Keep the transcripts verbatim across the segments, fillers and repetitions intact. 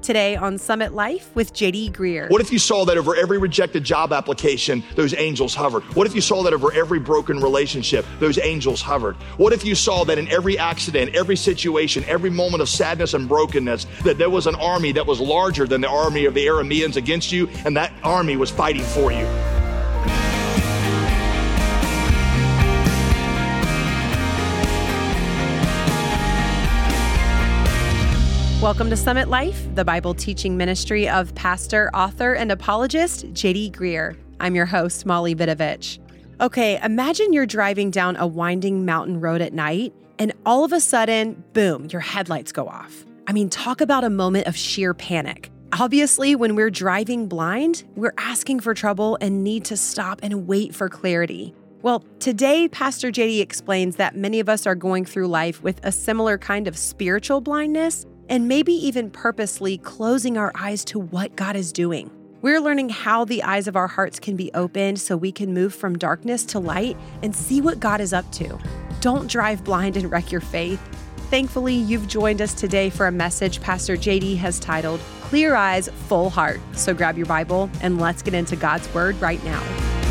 Today on Summit Life with J D Greear. What if you saw that over every rejected job application, those angels hovered? What if you saw that over every broken relationship, those angels hovered? What if you saw that in every accident, every situation, every moment of sadness and brokenness, that there was an army that was larger than the army of the Arameans against you, and that army was fighting for you? Welcome to Summit Life, the Bible teaching ministry of pastor, author, and apologist J D Greear. I'm your host, Molly Vidovich. Okay, imagine you're driving down a winding mountain road at night, and all of a sudden, boom, your headlights go off. I mean, talk about a moment of sheer panic. Obviously, when we're driving blind, we're asking for trouble and need to stop and wait for clarity. Well, today, Pastor J D explains that many of us are going through life with a similar kind of spiritual blindness, and maybe even purposely closing our eyes to what God is doing. We're learning how the eyes of our hearts can be opened so we can move from darkness to light and see what God is up to. Don't drive blind and wreck your faith. Thankfully, you've joined us today for a message Pastor J D has titled, Clear Eyes, Full Heart. So grab your Bible and let's get into God's Word right now.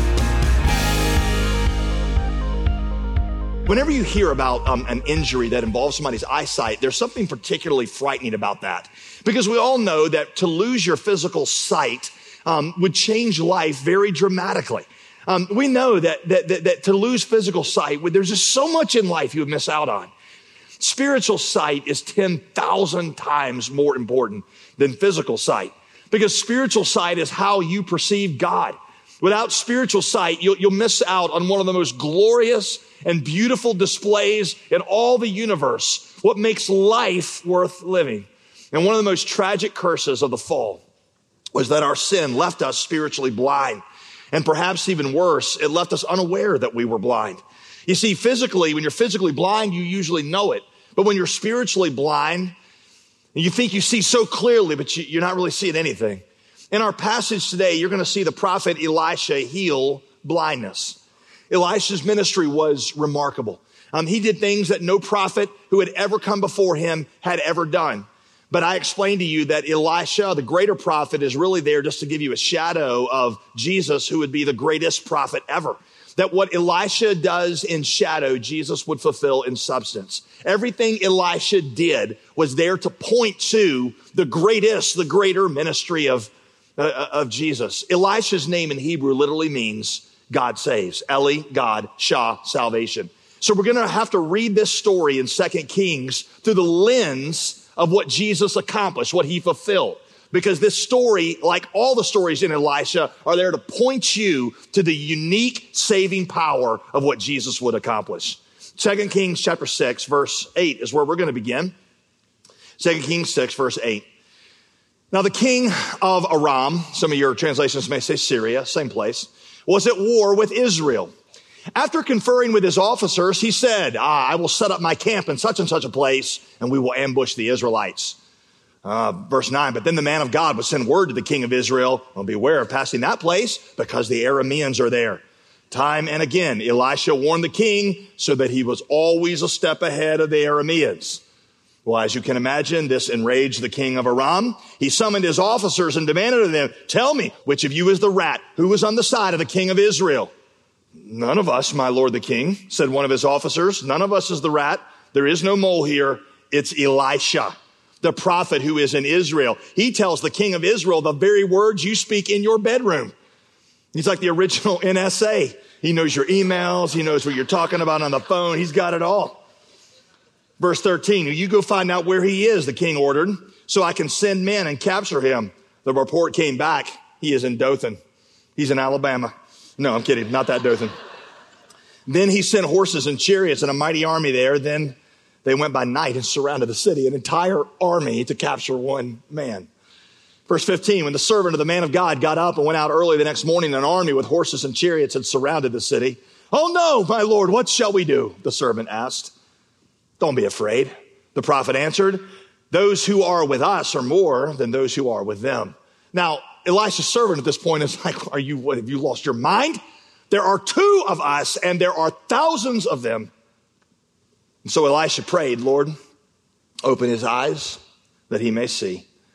Whenever you hear about um, an injury that involves somebody's eyesight, there's something particularly frightening about that. Because we all know that to lose your physical sight um, would change life very dramatically. Um, we know that, that, that, that to lose physical sight, there's just so much in life you would miss out on. Spiritual sight is ten thousand times more important than physical sight. Because spiritual sight is how you perceive God. Without spiritual sight, you'll, you'll miss out on one of the most glorious and beautiful displays in all the universe, what makes life worth living. And one of the most tragic curses of the fall was that our sin left us spiritually blind. And perhaps even worse, it left us unaware that we were blind. You see, physically, when you're physically blind, you usually know it. But when you're spiritually blind, you think you see so clearly, but you, you're not really seeing anything. In our passage today, you're going to see the prophet Elisha heal blindness. Elisha's ministry was remarkable. Um, he did things that no prophet who had ever come before him had ever done. But I explained to you that Elisha, the greater prophet, is really there just to give you a shadow of Jesus, who would be the greatest prophet ever. That what Elisha does in shadow, Jesus would fulfill in substance. Everything Elisha did was there to point to the greatest, the greater ministry of, uh, of Jesus. Elisha's name in Hebrew literally means God saves. Eli, God, Shah, salvation. So we're going to have to read this story in Second Kings through the lens of what Jesus accomplished, what he fulfilled. Because this story, like all the stories in Elisha, are there to point you to the unique saving power of what Jesus would accomplish. Second Kings chapter six, verse eight is where we're going to begin. Second Kings six, verse eight. Now the king of Aram, some of your translations may say Syria, same place, was at war with Israel. After conferring with his officers, he said, ah, I will set up my camp in such and such a place, and we will ambush the Israelites. Uh, verse nine, but then the man of God would send word to the king of Israel, well, beware of passing that place, because the Arameans are there. Time and again, Elisha warned the king so that he was always a step ahead of the Arameans. Well, as you can imagine, this enraged the king of Aram. He summoned his officers and demanded of them, tell me, which of you is the rat? Who was on the side of the king of Israel? None of us, my lord the king, said one of his officers. None of us is the rat. There is no mole here. It's Elisha, the prophet who is in Israel. He tells the king of Israel the very words you speak in your bedroom. He's like the original N S A. He knows your emails. He knows what you're talking about on the phone. He's got it all. Verse thirteen, you go find out where he is, the king ordered, so I can send men and capture him. The report came back. He is in Dothan. He's in Alabama. No, I'm kidding. Not that Dothan. Then he sent horses and chariots and a mighty army there. Then they went by night and surrounded the city, an entire army to capture one man. Verse fifteen, when the servant of the man of God got up and went out early the next morning, an army with horses and chariots had surrounded the city. Oh no, my Lord, what shall we do? The servant asked. Don't be afraid. The prophet answered, those who are with us are more than those who are with them. Now, Elisha's servant at this point is like, are you, what, have you lost your mind? There are two of us and there are thousands of them. And so Elisha prayed, Lord, open his eyes that he may see.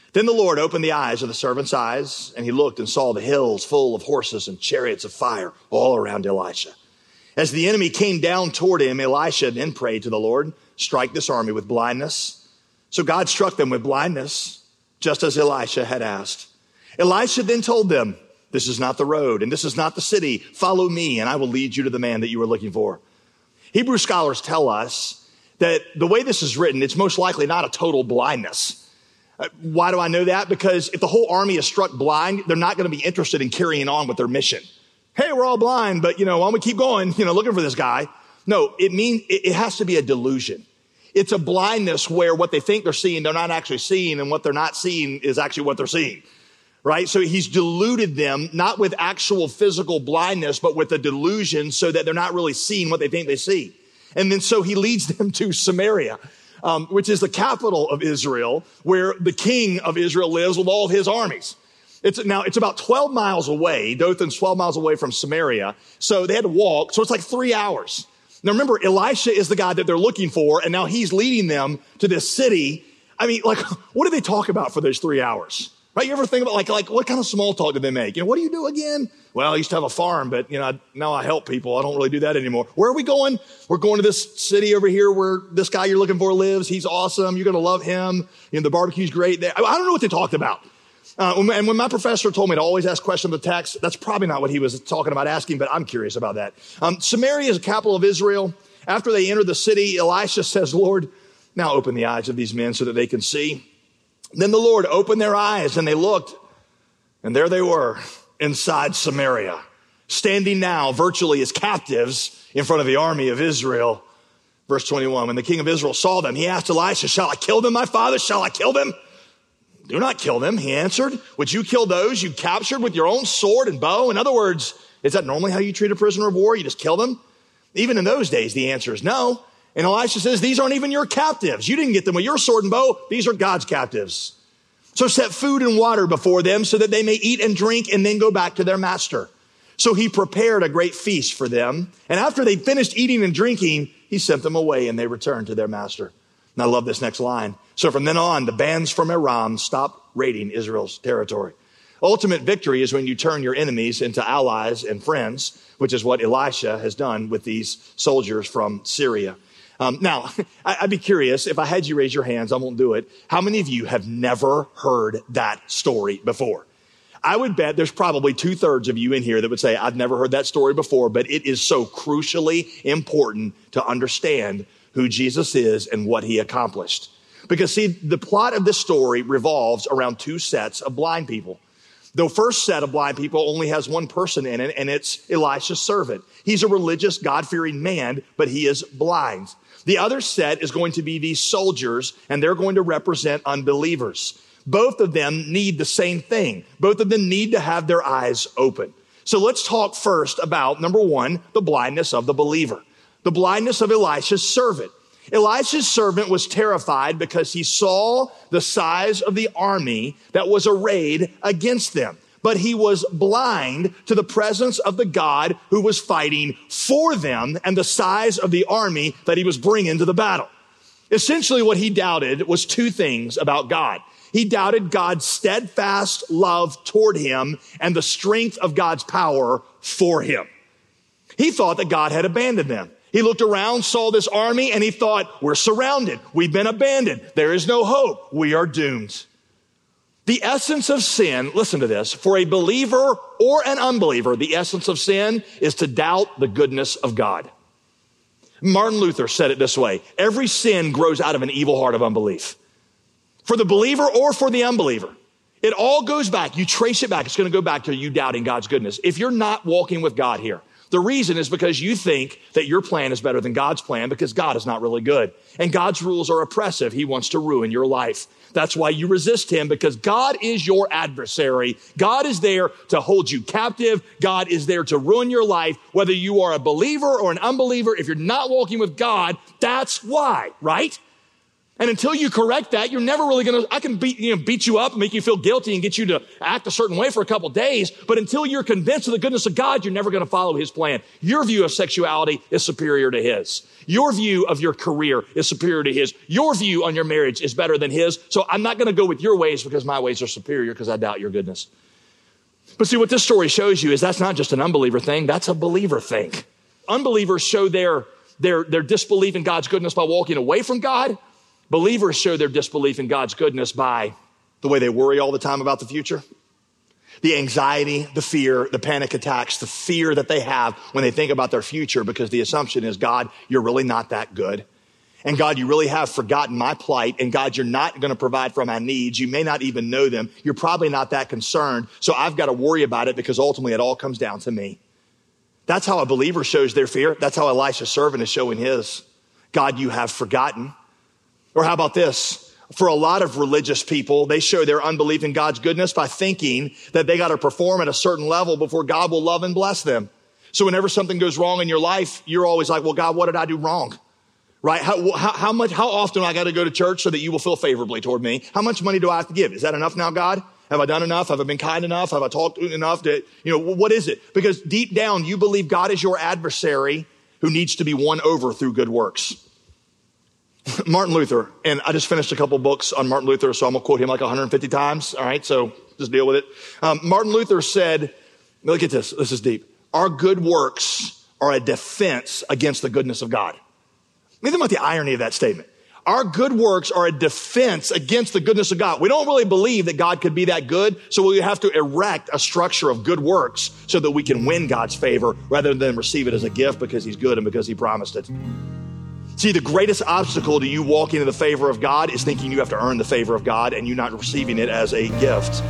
Then the Lord opened the eyes of the servant's eyes, and he looked and saw the hills full of horses and chariots of fire all around Elisha. As the enemy came down toward him, Elisha then prayed to the Lord, strike this army with blindness. So God struck them with blindness, just as Elisha had asked. Elisha then told them, this is not the road, and this is not the city. Follow me, and I will lead you to the man that you are looking for. Hebrew scholars tell us that the way this is written, it's most likely not a total blindness. Uh, why do I know that? Because if the whole army is struck blind, they're not going to be interested in carrying on with their mission. Hey, we're all blind, but, you know, why don't we keep going, you know, looking for this guy? No, it means it, it has to be a delusion. It's a blindness where what they think they're seeing, they're not actually seeing, and what they're not seeing is actually what they're seeing, right? So he's deluded them, not with actual physical blindness, but with a delusion so that they're not really seeing what they think they see. And then so he leads them to Samaria, um, which is the capital of Israel, where the king of Israel lives with all of his armies. It's now, it's about twelve miles away. Dothan's twelve miles away from Samaria. So they had to walk. So it's like three hours. Now remember, Elisha is the guy that they're looking for, and now he's leading them to this city. I mean, like, what did they talk about for those three hours? Right? You ever think about like, like what kind of small talk did they make? You know, what do you do again? Well, I used to have a farm, but you know, I, now I help people. I don't really do that anymore. Where are we going? We're going to this city over here where this guy you're looking for lives. He's awesome. You're going to love him. You know, the barbecue's great there. I don't know what they talked about. Uh, and when my professor told me to always ask questions of the text, that's probably not what he was talking about asking, but I'm curious about that. Um, Samaria is the capital of Israel. After they enter the city, Elisha says, Lord, now open the eyes of these men so that they can see. Then the Lord opened their eyes and they looked, and there they were inside Samaria, standing now virtually as captives in front of the army of Israel. Verse twenty-one, when the king of Israel saw them, he asked Elisha, shall I kill them, my father? Shall I kill them? Do not kill them, he answered. Would you kill those you captured with your own sword and bow? In other words, is that normally how you treat a prisoner of war? You just kill them? Even in those days, the answer is no. And Elisha says, these aren't even your captives. You didn't get them with your sword and bow. These are God's captives. So set food and water before them so that they may eat and drink and then go back to their master. So he prepared a great feast for them. And after they finished eating and drinking, he sent them away and they returned to their master. And I love this next line. So from then on, the bands from Aram stopped raiding Israel's territory. Ultimate victory is when you turn your enemies into allies and friends, which is what Elisha has done with these soldiers from Syria. Um, now, I'd be curious, if I had you raise your hands, I won't do it. How many of you have never heard that story before? I would bet there's probably two thirds of you in here that would say, I've never heard that story before, but it is so crucially important to understand who Jesus is and what he accomplished. Because see, the plot of this story revolves around two sets of blind people. The first set of blind people only has one person in it, and it's Elisha's servant. He's a religious, God-fearing man, but he is blind. The other set is going to be these soldiers, and they're going to represent unbelievers. Both of them need the same thing. Both of them need to have their eyes open. So let's talk first about, number one, the blindness of the believer. The blindness of Elisha's servant. Elisha's servant was terrified because he saw the size of the army that was arrayed against them. But he was blind to the presence of the God who was fighting for them and the size of the army that he was bringing to the battle. Essentially, what he doubted was two things about God. He doubted God's steadfast love toward him and the strength of God's power for him. He thought that God had abandoned them. He looked around, saw this army, and he thought, we're surrounded. We've been abandoned. There is no hope. We are doomed. The essence of sin, listen to this, for a believer or an unbeliever, the essence of sin is to doubt the goodness of God. Martin Luther said it this way, every sin grows out of an evil heart of unbelief. For the believer or for the unbeliever, it all goes back. You trace it back. It's going to go back to you doubting God's goodness. If you're not walking with God here, the reason is because you think that your plan is better than God's plan because God is not really good. And God's rules are oppressive. He wants to ruin your life. That's why you resist him, because God is your adversary. God is there to hold you captive. God is there to ruin your life, whether you are a believer or an unbeliever. If you're not walking with God, that's why, right? And until you correct that, you're never really going to, I can beat, you know, beat you up and make you feel guilty and get you to act a certain way for a couple days. But until you're convinced of the goodness of God, you're never going to follow his plan. Your view of sexuality is superior to his. Your view of your career is superior to his. Your view on your marriage is better than his. So I'm not going to go with your ways because my ways are superior because I doubt your goodness. But see, what this story shows you is that's not just an unbeliever thing. That's a believer thing. Unbelievers show their, their, their disbelief in God's goodness by walking away from God. Believers show their disbelief in God's goodness by the way they worry all the time about the future, the anxiety, the fear, the panic attacks, the fear that they have when they think about their future, because the assumption is, God, you're really not that good. And God, you really have forgotten my plight. And God, you're not going to provide for my needs. You may not even know them. You're probably not that concerned. So I've got to worry about it because ultimately it all comes down to me. That's how a believer shows their fear. That's how Elisha's servant is showing his. God, you have forgotten. Or how about this? For a lot of religious people, they show their unbelief in God's goodness by thinking that they got to perform at a certain level before God will love and bless them. So whenever something goes wrong in your life, you're always like, well, God, what did I do wrong? Right? How, how, how much, how often I got to go to church so that you will feel favorably toward me? How much money do I have to give? Is that enough now, God? Have I done enough? Have I been kind enough? Have I talked enough to, you know, what is it? Because deep down, you believe God is your adversary who needs to be won over through good works. Martin Luther, and I just finished a couple books on Martin Luther, so I'm going to quote him like one hundred fifty times. All right, so just deal with it. Um, Martin Luther said, look at this. This is deep. Our good works are a defense against the goodness of God. Think about the irony of that statement. Our good works are a defense against the goodness of God. We don't really believe that God could be that good, so we have to erect a structure of good works so that we can win God's favor rather than receive it as a gift because he's good and because he promised it. See, the greatest obstacle to you walking in the favor of God is thinking you have to earn the favor of God and you not receiving it as a gift.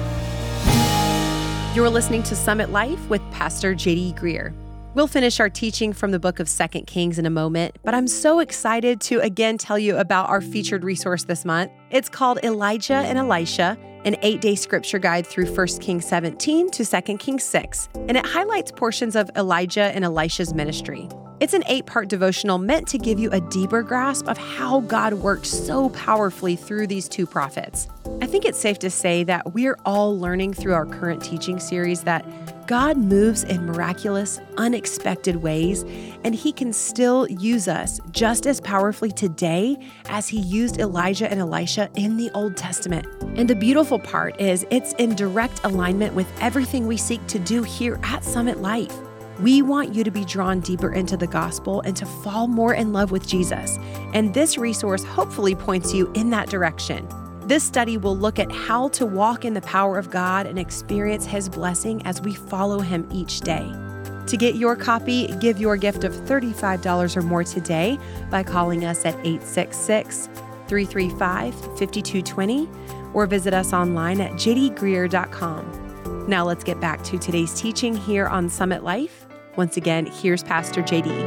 You're listening to Summit Life with Pastor J D Greear. We'll finish our teaching from the book of Second Kings in a moment, but I'm so excited to again tell you about our featured resource this month. It's called Elijah and Elisha, an eight-day scripture guide through First Kings seventeen to Second Kings six, and it highlights portions of Elijah and Elisha's ministry. It's an eight-part devotional meant to give you a deeper grasp of how God worked so powerfully through these two prophets. I think it's safe to say that we're all learning through our current teaching series that God moves in miraculous, unexpected ways, and he can still use us just as powerfully today as he used Elijah and Elisha in the Old Testament. And the beautiful part is it's in direct alignment with everything we seek to do here at Summit Life. We want you to be drawn deeper into the gospel and to fall more in love with Jesus. And this resource hopefully points you in that direction. This study will look at how to walk in the power of God and experience his blessing as we follow him each day. To get your copy, give your gift of thirty-five dollars or more today by calling us at eight six six, three three five, five two two zero or visit us online at j d greear dot com. Now let's get back to today's teaching here on Summit Life. Once again, here's Pastor J D.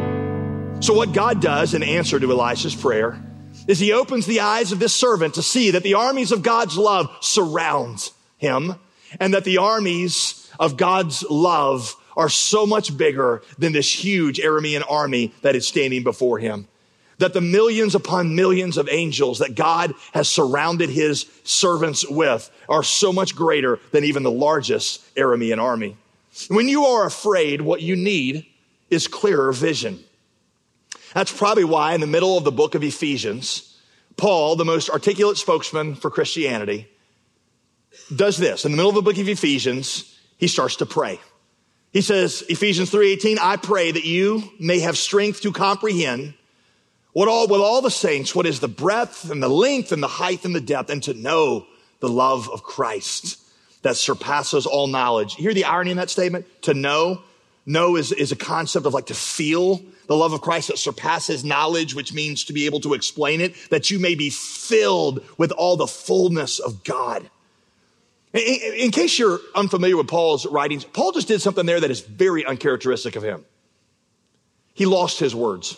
So what God does in answer to Elisha's prayer is he opens the eyes of this servant to see that the armies of God's love surround him and that the armies of God's love are so much bigger than this huge Aramean army that is standing before him. That the millions upon millions of angels that God has surrounded his servants with are so much greater than even the largest Aramean army. When you are afraid, what you need is clearer vision. That's probably why in the middle of the book of Ephesians, Paul, the most articulate spokesman for Christianity, does this. In the middle of the book of Ephesians, he starts to pray. He says, Ephesians three eighteen, I pray that you may have strength to comprehend what all, with all the saints, what is the breadth and the length and the height and the depth, and to know the love of Christ that surpasses all knowledge. You hear the irony in that statement? To know. Know is, is a concept of like to feel the love of Christ that surpasses knowledge, which means to be able to explain it, that you may be filled with all the fullness of God. In, in, in case you're unfamiliar with Paul's writings, Paul just did something there that is very uncharacteristic of him. He lost his words.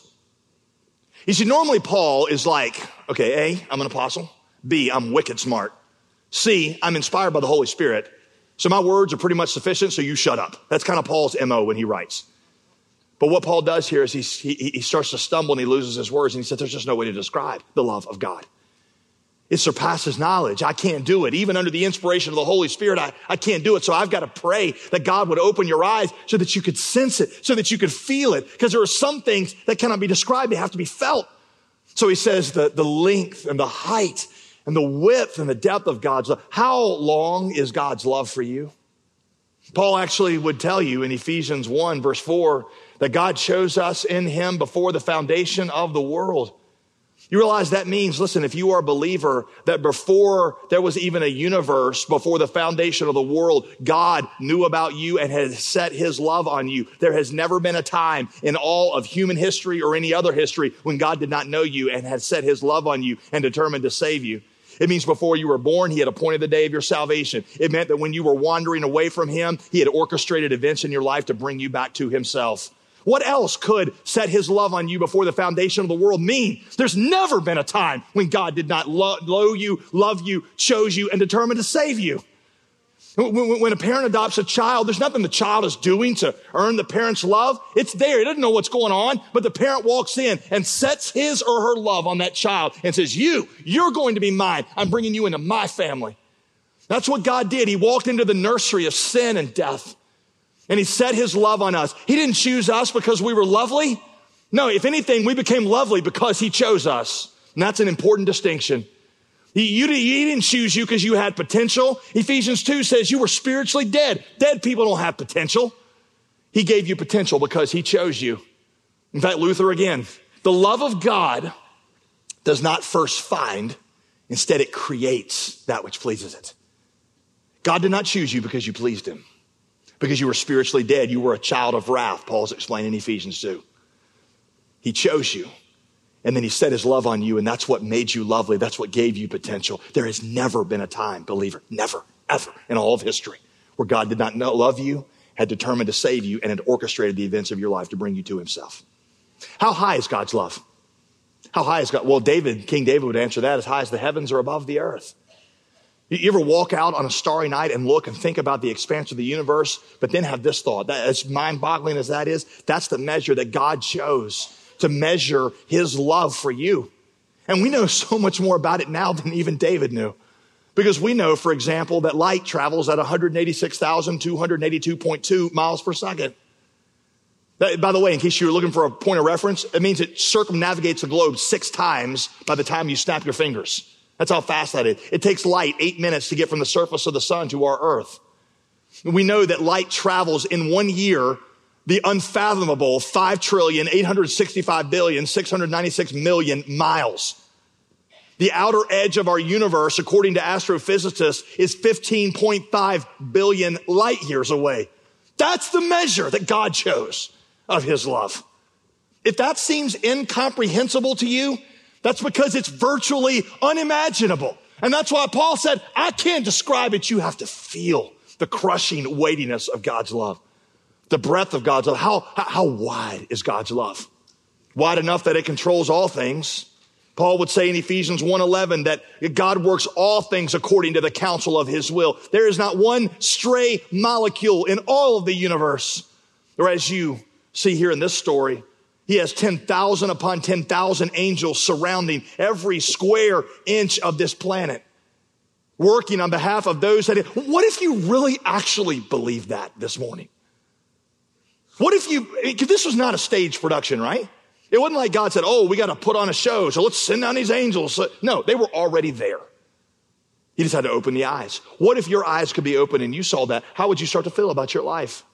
You see, normally Paul is like, okay, A, I'm an apostle. B, I'm wicked smart. C, I'm inspired by the Holy Spirit. So my words are pretty much sufficient, so you shut up. That's kind of Paul's M O when he writes. But what Paul does here is he, he, he starts to stumble and he loses his words and he says, there's just no way to describe the love of God. It surpasses knowledge. I can't do it. Even under the inspiration of the Holy Spirit, I, I can't do it. So I've got to pray that God would open your eyes so that you could sense it, so that you could feel it. Because there are some things that cannot be described. They have to be felt. So he says the, the length and the height and the width and the depth of God's love. How long is God's love for you? Paul actually would tell you in Ephesians one, verse four, that God chose us in him before the foundation of the world. You realize that means, listen, if you are a believer, that before there was even a universe, before the foundation of the world, God knew about you and has set his love on you. There has never been a time in all of human history or any other history when God did not know you and had set his love on you and determined to save you. It means before you were born, he had appointed the day of your salvation. It meant that when you were wandering away from him, he had orchestrated events in your life to bring you back to himself. What else could set his love on you before the foundation of the world mean? There's never been a time when God did not lo- know you, love you, chose you, and determined to save you. When, when a parent adopts a child, there's nothing the child is doing to earn the parent's love. It's there. It doesn't know what's going on, but the parent walks in and sets his or her love on that child and says, you, you're going to be mine. I'm bringing you into my family. That's what God did. He walked into the nursery of sin and death. And he set his love on us. He didn't choose us because we were lovely. No, if anything, we became lovely because he chose us. And that's an important distinction. He, you, he didn't choose you because you had potential. Ephesians two says you were spiritually dead. Dead people don't have potential. He gave you potential because he chose you. In fact, Luther again, the love of God does not first find, instead it creates that which pleases it. God did not choose you because you pleased him. Because you were spiritually dead. You were a child of wrath, Paul's explaining in Ephesians two. He chose you. And then he set his love on you. And that's what made you lovely. That's what gave you potential. There has never been a time, believer, never, ever in all of history where God did not know, love you, had determined to save you, and had orchestrated the events of your life to bring you to himself. How high is God's love? How high is God? Well, David, King David would answer that, as high as the heavens are above the earth. You ever walk out on a starry night and look and think about the expanse of the universe, but then have this thought, that as mind-boggling as that is, that's the measure that God chose to measure his love for you. And we know so much more about it now than even David knew. Because we know, for example, that light travels at one hundred eighty-six thousand two hundred eighty-two point two miles per second. That, by the way, in case you were looking for a point of reference, it means it circumnavigates the globe six times by the time you snap your fingers. That's how fast that is. It takes light eight minutes to get from the surface of the sun to our earth. We know that light travels in one year the unfathomable five trillion, eight hundred sixty-five billion, six hundred ninety-six million miles. The outer edge of our universe, according to astrophysicists, is fifteen point five billion light years away. That's the measure that God chose of his love. If that seems incomprehensible to you, that's because it's virtually unimaginable. And that's why Paul said, I can't describe it. You have to feel the crushing weightiness of God's love, the breadth of God's love. How, how wide is God's love? Wide enough that it controls all things. Paul would say in Ephesians one eleven that God works all things according to the counsel of his will. There is not one stray molecule in all of the universe. Or as you see here in this story, he has ten thousand upon ten thousand angels surrounding every square inch of this planet, working on behalf of those that... What if you really actually believe that this morning? What if you... This was not a stage production, right? It wasn't like God said, oh, we got to put on a show, so let's send down these angels. No, they were already there. He just had to open the eyes. What if your eyes could be open and you saw that? How would you start to feel about your life?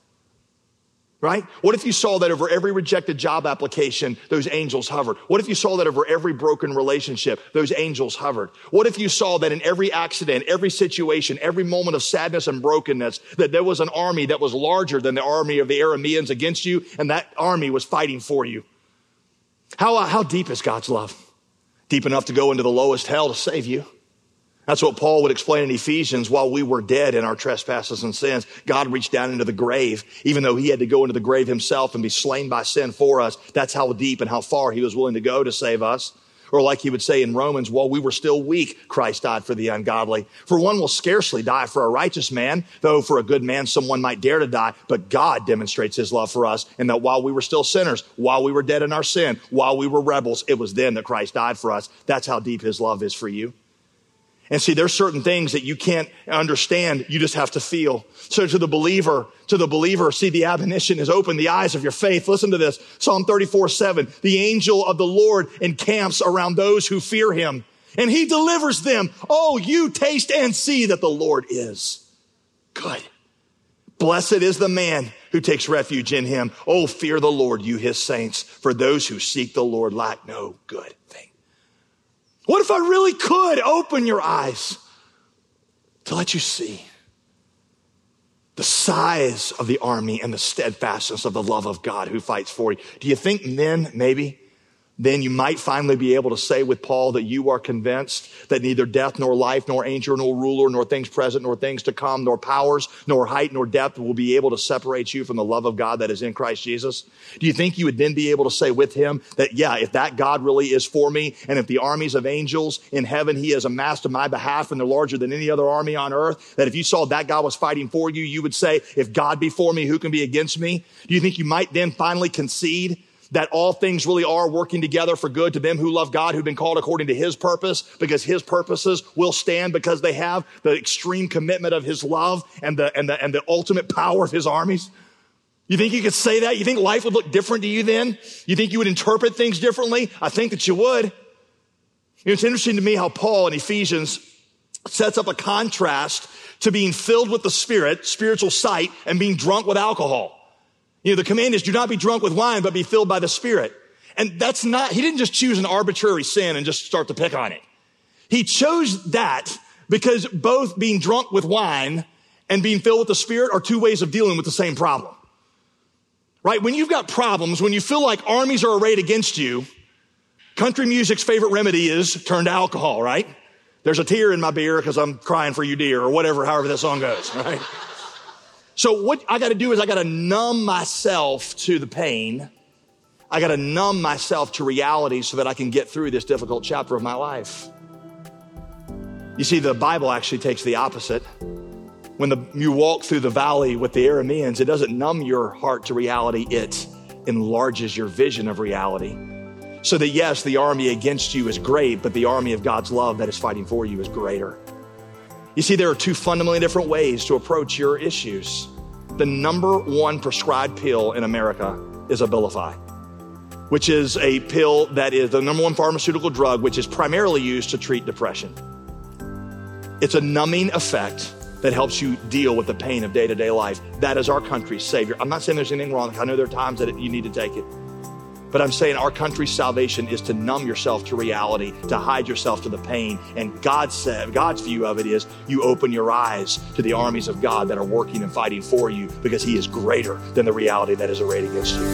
Right? What if you saw that over every rejected job application, those angels hovered? What if you saw that over every broken relationship, those angels hovered? What if you saw that in every accident, every situation, every moment of sadness and brokenness, that there was an army that was larger than the army of the Arameans against you, and that army was fighting for you? How, how deep is God's love? Deep enough to go into the lowest hell to save you. That's what Paul would explain in Ephesians. While we were dead in our trespasses and sins, God reached down into the grave, even though he had to go into the grave himself and be slain by sin for us. That's how deep and how far he was willing to go to save us. Or like he would say in Romans, while we were still weak, Christ died for the ungodly. For one will scarcely die for a righteous man, though for a good man someone might dare to die. But God demonstrates his love for us, and that while we were still sinners, while we were dead in our sin, while we were rebels, it was then that Christ died for us. That's how deep his love is for you. And see, there's certain things that you can't understand. You just have to feel. So to the believer, to the believer, see, the admonition is open the eyes of your faith. Listen to this. Psalm thirty-four seven. The angel of the Lord encamps around those who fear him, and he delivers them. Oh, you taste and see that the Lord is good. Blessed is the man who takes refuge in him. Oh, fear the Lord, you his saints, for those who seek the Lord lack no good thing. What if I really could open your eyes to let you see the size of the army and the steadfastness of the love of God who fights for you? Do you think then, maybe, then you might finally be able to say with Paul that you are convinced that neither death nor life, nor angel, nor ruler, nor things present, nor things to come, nor powers, nor height, nor depth will be able to separate you from the love of God that is in Christ Jesus? Do you think you would then be able to say with him that, yeah, if that God really is for me, and if the armies of angels in heaven he has amassed on my behalf and they're larger than any other army on earth, that if you saw that God was fighting for you, you would say, if God be for me, who can be against me? Do you think you might then finally concede that all things really are working together for good to them who love God, who've been called according to his purpose, because his purposes will stand because they have the extreme commitment of his love and the, and the, and the ultimate power of his armies? You think you could say that? You think life would look different to you then? You think you would interpret things differently? I think that you would. You know, it's interesting to me how Paul in Ephesians sets up a contrast to being filled with the Spirit, spiritual sight, and being drunk with alcohol. You know, the command is do not be drunk with wine, but be filled by the Spirit. And that's not, he didn't just choose an arbitrary sin and just start to pick on it. He chose that because both being drunk with wine and being filled with the Spirit are two ways of dealing with the same problem. Right? When you've got problems, when you feel like armies are arrayed against you, country music's favorite remedy is turn to alcohol, right? There's a tear in my beer because I'm crying for you, dear, or whatever, however that song goes, right? So what I got to do is I got to numb myself to the pain. I got to numb myself to reality so that I can get through this difficult chapter of my life. You see, the Bible actually takes the opposite. When the, you walk through the valley with the Arameans, it doesn't numb your heart to reality. It enlarges your vision of reality. So that yes, the army against you is great, but the army of God's love that is fighting for you is greater. You see, there are two fundamentally different ways to approach your issues. The number one prescribed pill in America is Abilify, which is a pill that is the number one pharmaceutical drug, which is primarily used to treat depression. It's a numbing effect that helps you deal with the pain of day-to-day life. That is our country's savior. I'm not saying there's anything wrong. I know there are times that you need to take it. But I'm saying our country's salvation is to numb yourself to reality, to hide yourself to the pain. And God said, God's view of it is you open your eyes to the armies of God that are working and fighting for you because he is greater than the reality that is arrayed against you.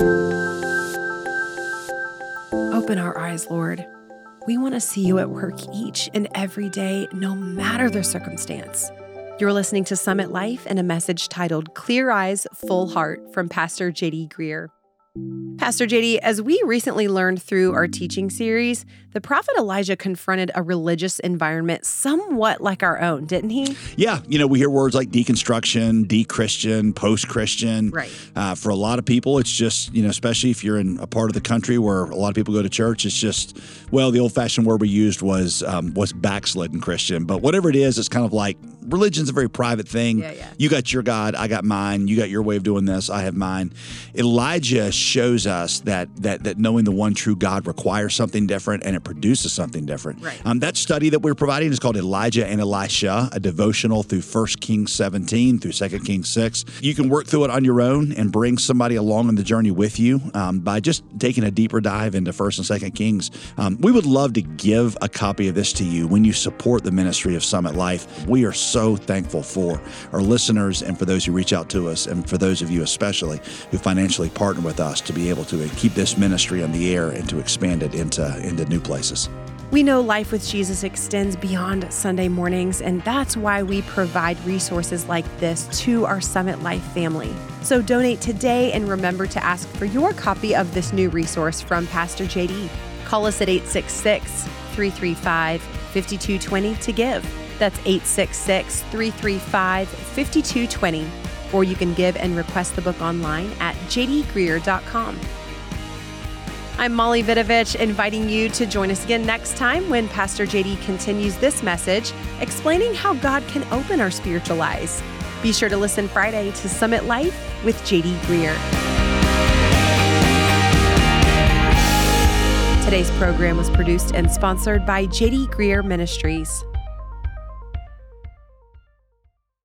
Open our eyes, Lord. We want to see you at work each and every day, no matter the circumstance. You're listening to Summit Life and a message titled Clear Eyes, Full Heart from Pastor J D Greear. Pastor J D, as we recently learned through our teaching series, the prophet Elijah confronted a religious environment somewhat like our own, didn't he? Yeah. You know, we hear words like deconstruction, de-Christian, post-Christian. Right. Uh, for a lot of people, it's just, you know, especially if you're in a part of the country where a lot of people go to church, it's just, well, the old-fashioned word we used was um, was backslidden Christian. But whatever it is, it's kind of like religion's a very private thing. Yeah, yeah. You got your God, I got mine. You got your way of doing this, I have mine. Elijah shows us that that that knowing the one true God requires something different and it produces something different. Right. Um, that study that we're providing is called Elijah and Elisha, a devotional through First Kings seventeen through Second Kings six. You can work through it on your own and bring somebody along on the journey with you um, by just taking a deeper dive into First and Second Kings. Um, we would love to give a copy of this to you when you support the ministry of Summit Life. We are so thankful for our listeners and for those who reach out to us and for those of you especially who financially partner with us to be able to keep this ministry on the air and to expand it into, into new places. We know life with Jesus extends beyond Sunday mornings, and that's why we provide resources like this to our Summit Life family. So donate today and remember to ask for your copy of this new resource from Pastor J D. Call us at eight six six, three three five, five two two zero to give. That's eight six six, three three five, five two two zero. Or you can give and request the book online at j d greear dot com. I'm Molly Vidovich, inviting you to join us again next time when Pastor J D continues this message, explaining how God can open our spiritual eyes. Be sure to listen Friday to Summit Life with J D Greer. Today's program was produced and sponsored by J D Greer Ministries.